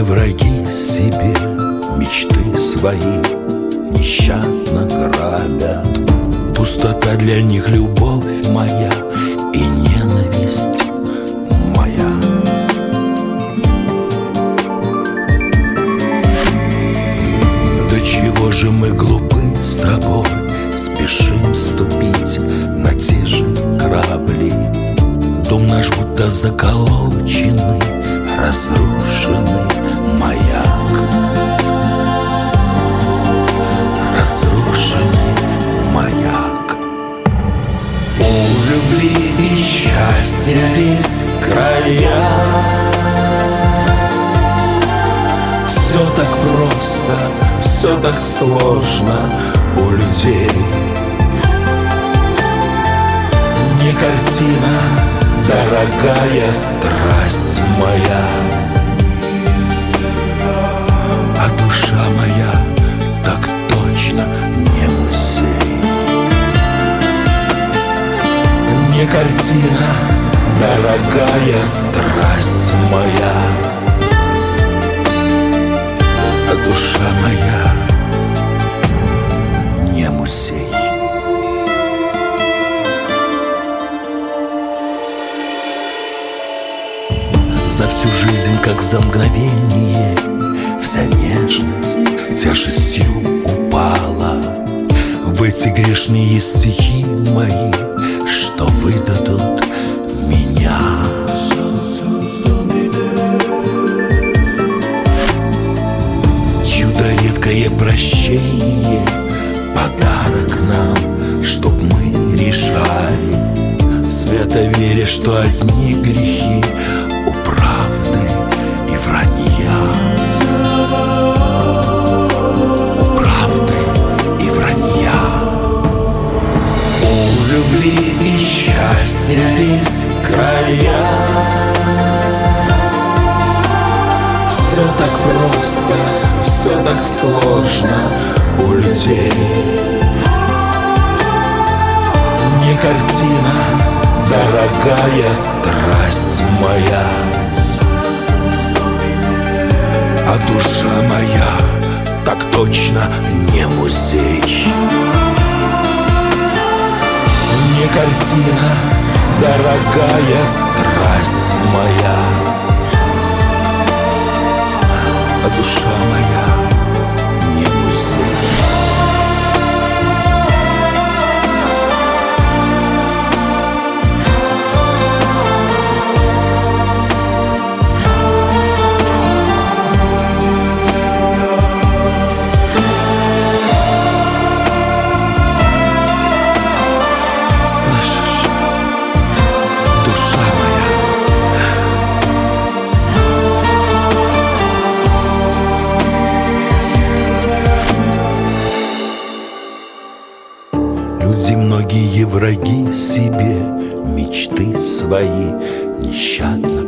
враги себе мечты свои нещадно грабят. Пустота для них любовь моя и ненависть моя. До чего же мы глупы с тобой, спешим ступить на те же корабли. Дом наш будто заколоченный, разрушенный маяк. Разрушенный маяк. У любви и счастья весь края. Все так просто, все так сложно у людей. Не картина, дорогая страсть моя, а душа моя так точно не музей. Не картина, дорогая страсть моя, а душа моя не музей. За всю жизнь, как за мгновение, вся нежность тяжестью упала в эти грешные стихи мои, что выдадут меня. Чудо редкое прощение, подарок нам, чтоб мы решали, свято веря, что одни грехи у правды и вранья. У правды и вранья. У любви и счастья весь края. Все так просто, все так сложно у людей. Не картина, дорогая страсть моя, а душа моя так точно не музей. Не картина, дорогая страсть моя, а душа моя не музей. Многие враги себе мечты свои нещадно